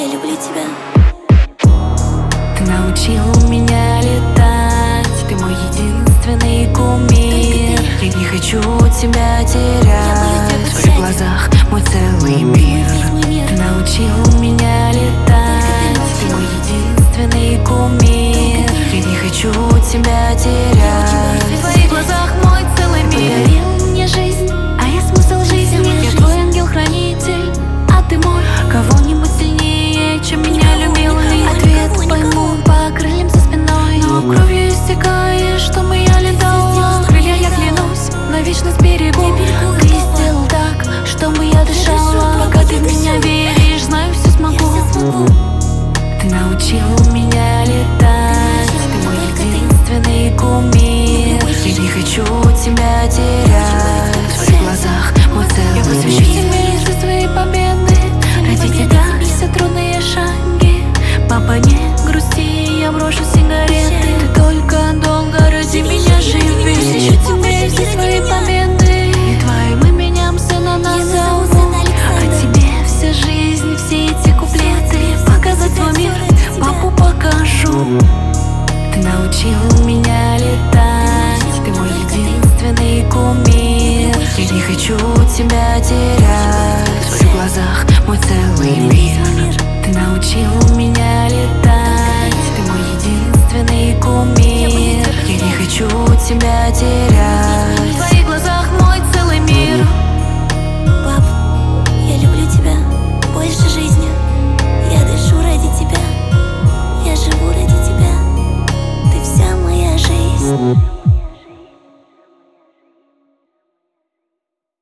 люблю тебя. Ты научил меня летать, ты мой единственный кумир. Я не хочу тебя терять, в твоих глазах мой целый мир. Ты научил меня летать, ты мой единственный кумир. Я не хочу тебя терять, в твоих глазах мой целый мир. Подарил мне жизнь, а я смысл жизни. Я твой ангел-хранитель, а ты мой. Кого-нибудь сильнее, чем меня любил ли? Ответ пойму по крыльям за спиной. Но кровью истекаешь, что я летала. Крылья, я клянусь, на вечность берегу. Ты сделал так, чтобы я дышала. Пока ты в меня веришь, знаю, все смогу. Ты научил меня летать, ты мой единственный кумир. Я не хочу тебя терять, в твоих глазах мой целый мир. Я посвящу тебе все свои победы, ради тебя все трудные шаги. Папа, не грусти, я брошу сигареты. Ты только долго ради меня живи. Посвящу тебе все свои победы, и твоим именем сына назову. А тебе вся жизнь, все эти куплеты. Показать свой мир, папу покажу. Ты научил меня летать, ты мой единственный кумир. Я не хочу тебя терять, в твоих глазах мой целый мир. Ты научил меня летать, ты мой единственный кумир. Я не хочу тебя терять, в твоих глазах мой целый мир. Пап, я люблю тебя больше жизни. Я дышу ради тебя, я живу ради тебя. Ты вся моя жизнь.